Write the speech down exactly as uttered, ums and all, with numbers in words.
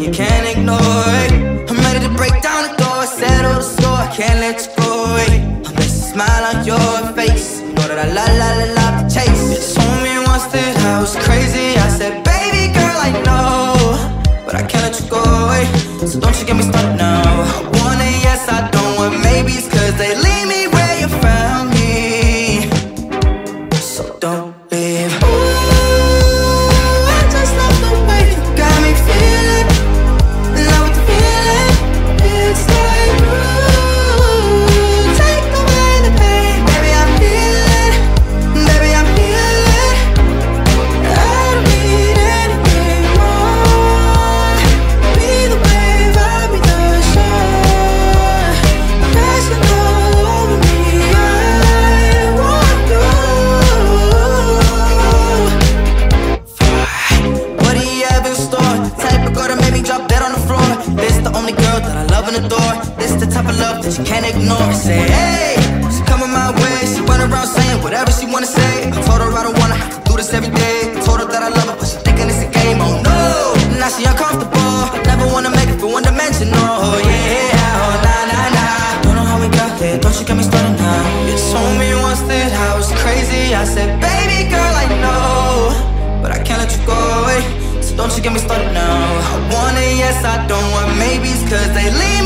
you can't ignore it. I'm ready to break down the door, settle the score, I can't let you go away. I miss a smile on your face, you know that I love, love, love, love to chase. You told me once that I was crazy, I said, baby girl, I know, but I can't let you go away, so don't you get me started now. I want a yes, I don't want maybes, cause they leave me where you found me, so don't leave. Ooh, I just love the way you got me feeling, love the feeling. It's like, ooh, take away the pain. Baby, I'm healing, baby, I'm healing. I don't need anything more. Be the wave, I'll be the shore. Crashing all over me, I want you. What do you have in store? Type of girl that made me drop dead on the floor. This the only girl that I love and adore. This the type of love that you can't ignore. Say hey, she coming my way. She run around saying whatever she wanna say. I told her I don't wanna have to do this every day. I told her that I love her, but she thinking it's a game. Oh no, now she uncomfortable. Never wanna make it for one dimensional. Oh yeah, oh nah nah nah. Don't know how we got there. Don't you get me started now. You told me once that I was crazy. I said, baby girl, I know, but I can't let you go away, so don't you get me started now. I want a yes, I don't want maybes, cause they leave